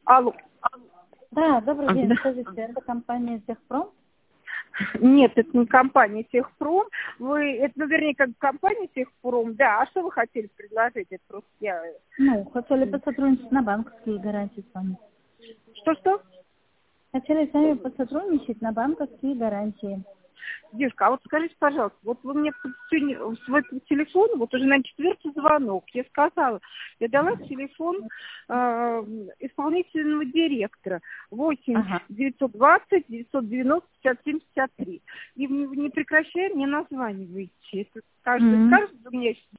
Алло. Да, добрый день, Да. скажите, это компания Техпром? Нет, это не компания Техпром. Это наверняка компания Техпром. Да, а что вы хотели предложить? Это просто я... Ну, хотели посотрудничать на банковские гарантии с вами. Что-что? Хотели с вами посотрудничать на банковские гарантии. Девушка, а вот скажите, пожалуйста, вот вы мне сегодня в этот телефон, вот уже на 4-й звонок, я сказала, я дала телефон исполнительного директора 8 Ага. 920 990 57 53. И не прекращая мне названиваете. Это каждый М. скажет, у меня